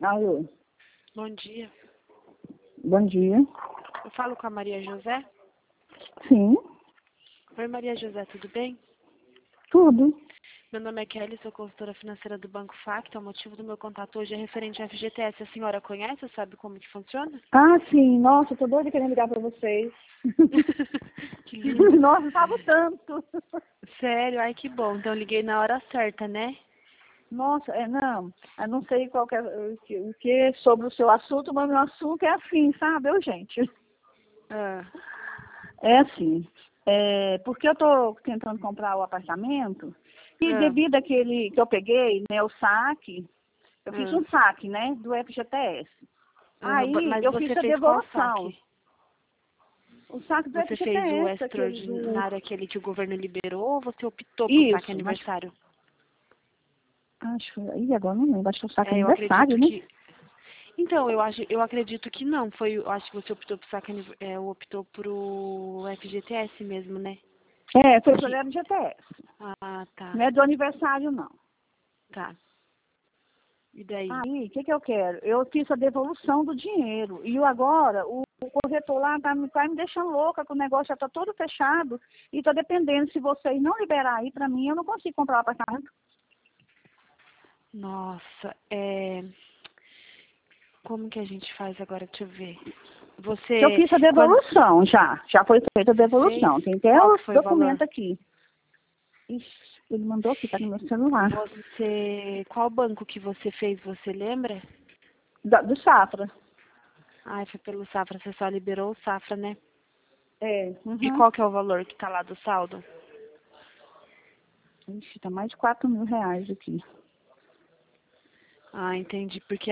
Alô, Bom dia. bom dia. Eu falo com a Maria José. Sim, Oi, Maria José, tudo bem? tudo. Meu nome é Kelly, sou consultora financeira do Banco Facta. O motivo do meu contato hoje é referente ao FGTS. A senhora conhece, sabe como que funciona? Ah, sim, nossa, eu tô doida querendo ligar pra vocês. Que lindo. Nossa, eu tava tanto. Sério? Ai, que bom. Então eu liguei na hora certa, né? Nossa, não, eu não sei qual que é, o que é sobre o seu assunto, mas o meu assunto é assim, sabe, gente? Ah, É assim, porque eu tô tentando comprar o apartamento e ah, devido àquele que eu peguei, né, o saque, eu fiz ah, um saque, né, do FGTS. Aí Mas eu fiz você a fez qual devolução. saque? O saque do Você fez o FGTS, aquele do... extraordinário, aquele que o governo liberou, ou você optou por saque Isso, aniversário? acho que... Ih, agora não lembro, acho que é o saque Eu aniversário, acredito né? que Então, eu acredito que não. Eu acho que você optou por optou por o FGTS mesmo, né? Foi pelo Que, FGTS. ah, tá, Não é do aniversário, não. tá. E daí? Aí, o que eu quero? Eu fiz a devolução do dinheiro. E agora, o corretor lá tá me deixando louca, que o negócio já tá todo fechado. E tá dependendo, se vocês não liberar aí pra mim, eu não consigo comprar o apartamento. Nossa, como que a gente faz agora? Deixa eu ver. Eu Você, fiz a quando devolução já. Já foi feita a você fez, devolução. Tem até qual o que foi o valor? documento aqui. Ixi, ele mandou aqui, tá no meu celular. Qual banco que você fez, você lembra? Do Safra. Ai, foi pelo Safra, você só liberou o Safra, né? E Uhum. qual que é o valor que tá lá do saldo? Ixi, tá mais de R$ 4.000 aqui. Ah, entendi. Porque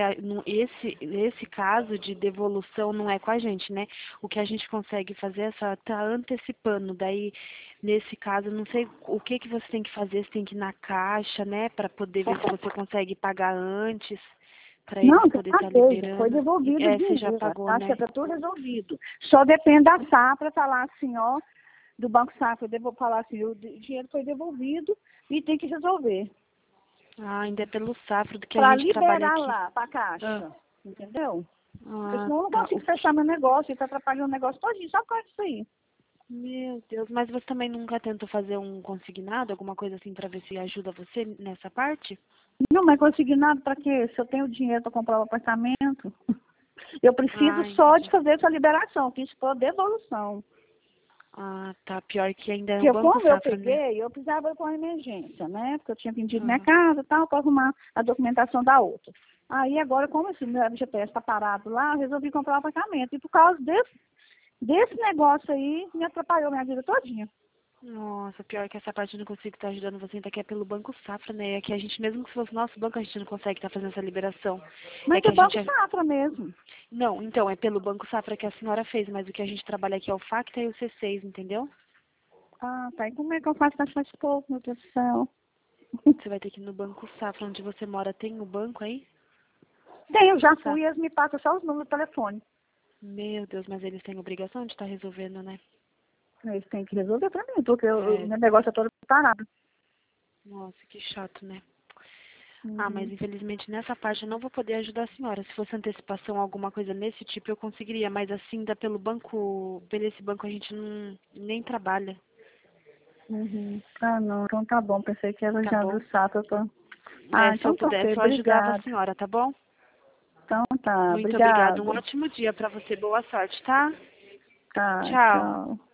esse caso de devolução não é com a gente, né? O que a gente consegue fazer é só tá antecipando. Daí, nesse caso, não sei o que que você tem que fazer. Você tem que ir na caixa, né? Para poder ver se você consegue pagar antes, para Não, eles já poderem estar paguei, já foi liberando. devolvido o Você já dinheiro. pagou, Acho que né? já tá tudo resolvido. Só depende da Safra falar assim, ó, do Banco Safra, eu vou falar assim, o dinheiro foi devolvido e tem que resolver. Ah, ainda é pelo Safra do que a Para gente trabalha liberar aqui. lá, para a Ah, Caixa. Entendeu? Porque ah, senão eu não tá. consigo fechar meu negócio, ele tá atrapalhando o negócio todinho, só por causa disso aí. Meu Deus, mas você também nunca tentou fazer um consignado, alguma coisa assim, para ver se ajuda você nessa parte? Não, mas consegui nada para quê? Se eu tenho dinheiro para comprar um apartamento, eu preciso Ah, só de entendi. fazer essa liberação, fiz por devolução. Ah, tá. Pior que ainda é o Porque Banco como eu Safra, né? peguei, eu precisava ir com uma emergência, né? Porque eu tinha vendido minha Aham. casa e tal, para arrumar a documentação da outra. Aí agora, como esse meu FGTS está parado lá, eu resolvi comprar um apartamento. E por causa desse negócio aí, me atrapalhou minha vida todinha. Nossa, pior que essa parte eu não consigo estar ajudando você, ainda que é pelo Banco Safra, né? É que a gente, mesmo que fosse nosso banco, a gente não consegue estar fazendo essa liberação. É Mas que é a gente Banco é... Safra mesmo. Não, então, é pelo Banco Safra que a senhora fez, mas o que a gente trabalha aqui é o Facta e o C6, entendeu? Ah, tá. E como é que eu faço para mais pouco, meu Deus do céu? Você vai ter que ir no Banco Safra, onde você mora. Tem o banco aí? Tem, eu já fui Safra. e eles me passam só os números do telefone. Meu Deus, mas eles têm obrigação de estar resolvendo, né? Eles têm que resolver para mim, porque o É, meu negócio é todo parado. nossa, que chato, né? Ah, mas Uhum. infelizmente nessa parte eu não vou poder ajudar a senhora. Se fosse antecipação, alguma coisa nesse tipo, eu conseguiria, mas assim, ainda pelo banco, pelo esse banco a gente não nem trabalha, Uhum. Ah, não. Então tá bom. Pensei que era tá já do bom? Safra. Ah, Se eu então tá ok. pudesse, eu ajudava a Obrigada. senhora, tá bom? Então tá. Muito obrigada. Um Obrigada. ótimo dia pra você. Boa sorte, tá? Tá, Tchau. tchau.